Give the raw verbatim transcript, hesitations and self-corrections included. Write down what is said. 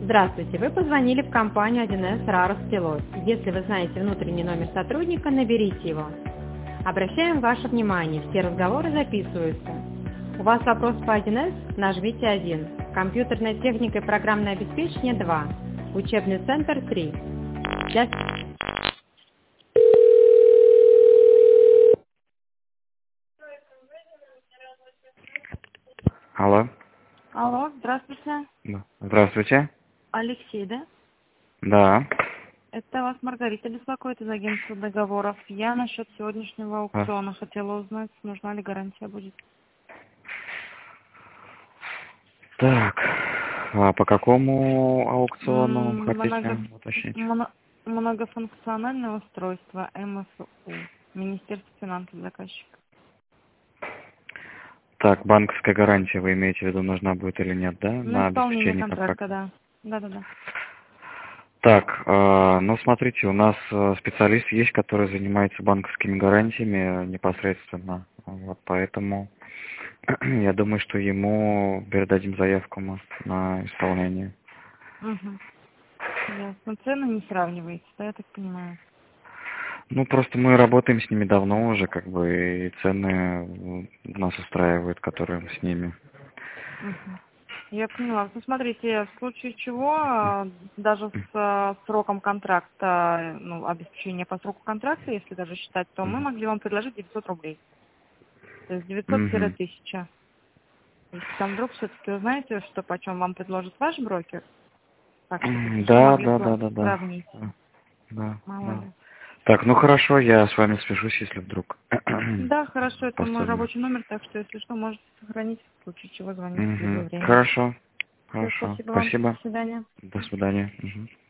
Здравствуйте, вы позвонили в компанию один эс Рарус Пилот. Если вы знаете внутренний номер сотрудника, наберите его. Обращаем ваше внимание, все разговоры записываются. У вас вопрос по один эс? Нажмите один. Компьютерная техника и программное обеспечение два. Учебный центр три. Для... Алло. Алло, здравствуйте. Да. Здравствуйте. Алексей, да? Да. Это вас Маргарита беспокоит из агентства договоров. Я насчет сегодняшнего А, аукциона хотела узнать, нужна ли гарантия будет. Так. А по какому аукциону М, хотите Много... уточнить? моно- Многофункциональное устройство эм эф у. Министерство финансов заказчик. Так, банковская гарантия вы имеете в виду, нужна будет или нет, да? На На исполнение обеспечение контракта, контракта. да. Да-да-да. Так, э, ну смотрите, у нас э, специалист есть, который занимается банковскими гарантиями э, непосредственно. Вот поэтому я думаю, что ему передадим заявку мы на исполнение. Угу. Ясно. Цены не сравниваете, да, я так понимаю? Ну, просто мы работаем с ними давно уже, как бы, и цены э, нас устраивают, которые с ними. Мгм. Я поняла. Ну, смотрите, в случае чего, а, даже с а, сроком контракта, э, ну, обеспечение по сроку контракта, если даже считать, то мы могли вам предложить девятьсот рублей. То есть Мгм. девятьсот-тысяча. Если там вдруг все-таки узнаете, что почем вам предложит ваш брокер, так, чтобы М, еще Да, могли да, да, с- да, да. сравнить. Да, да, Мало да. ли. Так, ну хорошо, я с вами свяжусь, если вдруг Да, хорошо, это мой пособие. рабочий номер, так что, если что, можете сохранить, в случае чего звоните в любое Мгм. время. Хорошо, Все, хорошо. спасибо вам. До Спасибо. свидания. До свидания. Мгм.